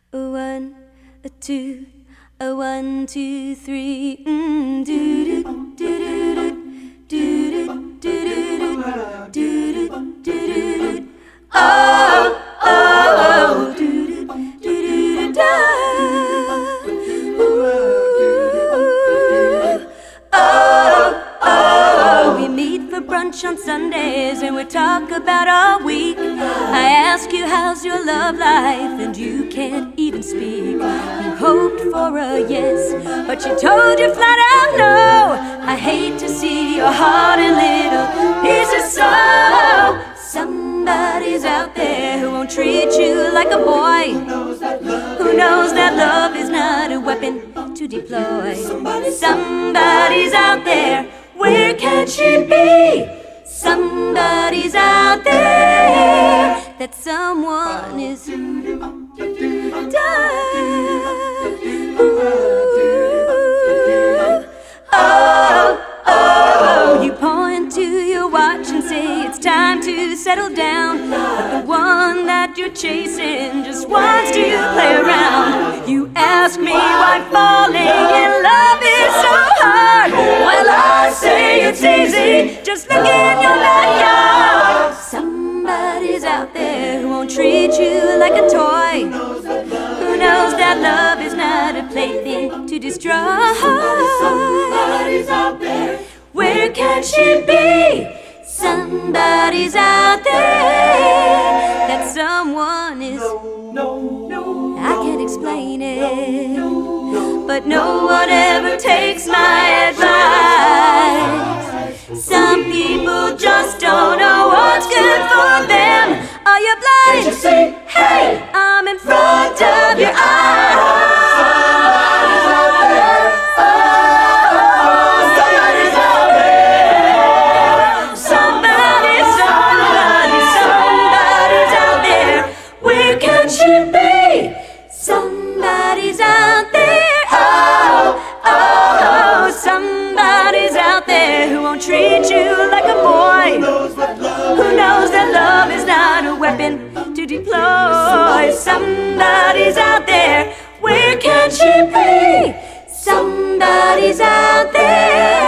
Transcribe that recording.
A one, a two, a 1, 2, 3. Do do do do do do do do do do. Oh oh do do do do do. We meet for brunch on Sundays and we talk about our week. I ask you how's your love life and you can't even speak. You hoped for a yes, but she told you flat out no. I hate to see your heart in little pieces. So somebody's out there who won't treat you like a boy, who knows that love is not a weapon to deploy. Somebody's out there, where can she be? Somebody's out there, that someone is done. Oh, oh, you point to your watch and say it's time to settle down, but the one that you're chasing just wants to play around. You ask me why falling in love is so hard. Well, I say it's easy, just look in your backyard. Somebody's out there who won't treat you like a toy, who knows that love is not a plaything to destroy. Somebody's out there, where can she be? Somebody's out there, that someone is. I can't explain it, but no one ever takes my advice. Some people just don't know what's good for them. Are you blind? Can't you see? Hey, I'm in front of your eyes. Somebody's out there, oh, oh, somebody's out there who won't treat you like a boy, who knows that love is not a weapon to deploy. Somebody's out there, where can she be? Somebody's out there.